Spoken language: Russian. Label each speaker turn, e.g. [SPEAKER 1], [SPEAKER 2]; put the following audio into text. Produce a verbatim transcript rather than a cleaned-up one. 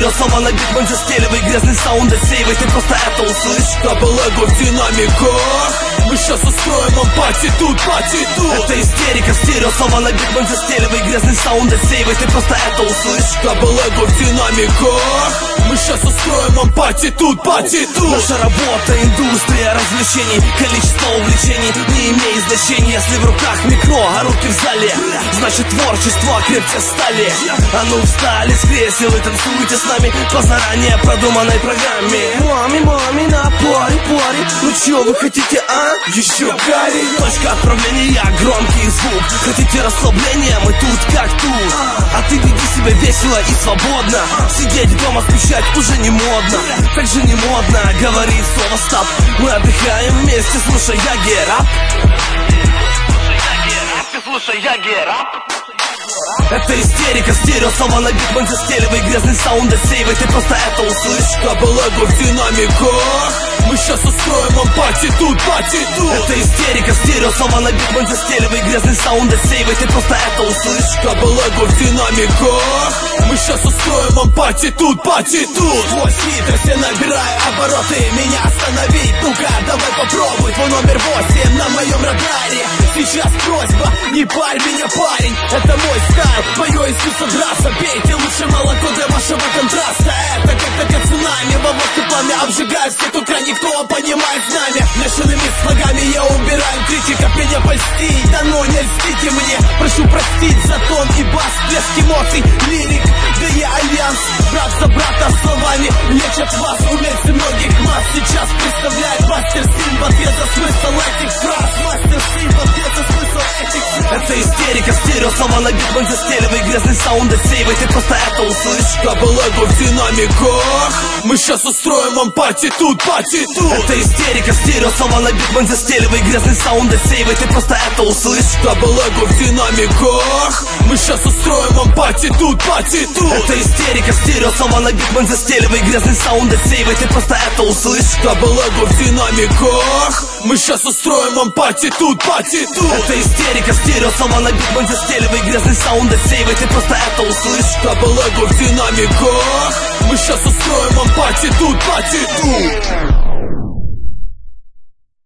[SPEAKER 1] стерео, слова на бит, мэн застеливай, грязный саунд отсеивай, ты просто это услышь. Дабл эго в динамиках, мы сейчас устроим вам пати тут, пати тут. Это истерика, стерео, слова на бит, мэн застеливай, грязный саунд отсеивай, ты просто это услышь. Дабл эго в динамиках, мы сейчас устроим вам пати тут, пати тут. Наша работа, индустрия развлечений, количество увлечений не имеет значения. Если в руках микро, а руки в зале, значит творчество крепче стали. А ну встали с кресел и танцуйте с нами по заранее продуманной программе. Мами, мами, на паре, паре. Ну чё вы хотите, а? Еще гарри. Точка отправления, громкий звук. Хотите расслабления? Мы тут как тут. А ты веди себя весело и свободно. Сидеть дома, скучать уже не модно. Так же не модно говорить слово стоп. Мы отдыхаем вместе, слушай яги рап. Слушай яги рап. Это истерика, стерео, слова на бит, мэн застеливай, грязный саунд отсеивай, ты просто это услышь. Дабл эго в динамиках, мы сейчас устроим вам пати тут, пати тут. Это истерика, стерео, слова на бит, мэн застеливай, грязный саунд отсеивай, ты просто это услышь. Дабл эго в динамиках, мы сейчас устроим вам пати тут, пати тут. Твой хитрости набирай обороты, меня остановить, ну-ка, давай попробуй. Твой номер восемь на моем радаре. Сейчас просьба, не парь меня, парень, это мой стайл, мое искусство драться. Пейте лучше молоко для вашего контраста. Это как такая цунами, во воздух пламя обжигает все утра, никто понимает знамя. Мешанными слогами я убираю критиков, меня польстить, да ну не льстите мне. Прошу простить за тон и бас, блеск эмоций, лирик, да я альянс. Брат за брата словами лечат вас, умельцы многих масс. Сейчас представляет мастер Син в ответ за смысл этих фраз. Мастер Син в ответ за смысл этих фраз. Это истерика, стерео, слова на бит, мэн застеливай, грязный саунд отсеивай, ты просто это услышь. Дабл эго в динамиках, мы сейчас устроим вам пати тут, пати тут. Это истерика, стерео, слова на бит, мэн застеливай, грязный саунд отсеивай, ты просто это услышь. Дабл эго в динамиках, мы сейчас устроим вам пати тут, пати тут. Это истерика, стерео, слова на бит, мэн застеливай, грязный саунд отсеивай, ты просто это услышь. Дабл эго в динамиках, мы сейчас устроим вам пати тут, пати тут. Это истерика, стерео, слова на бит, мэн застеливай, грязный саунд отсеивай, ты просто это услышь. Дабл эго в динамиках, мы сейчас устроим вам пати тут, пати тут.